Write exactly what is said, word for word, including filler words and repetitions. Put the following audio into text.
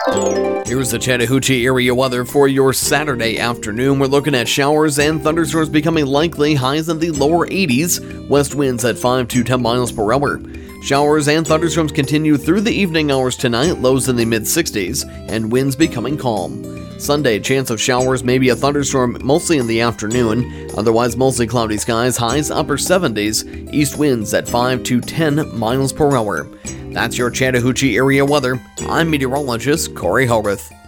Here's the Chattahoochee area weather for your Saturday afternoon. We're looking at showers and thunderstorms becoming likely, highs in the lower eighties, west winds at five to ten miles per hour. Showers and thunderstorms continue through the evening hours tonight, lows in the mid sixties, and winds becoming calm. Sunday, chance of showers, maybe a thunderstorm mostly in the afternoon, otherwise mostly cloudy skies, highs upper seventies, east winds at five to ten miles per hour. That's your Chattahoochee area weather. I'm meteorologist Corey Hogarth.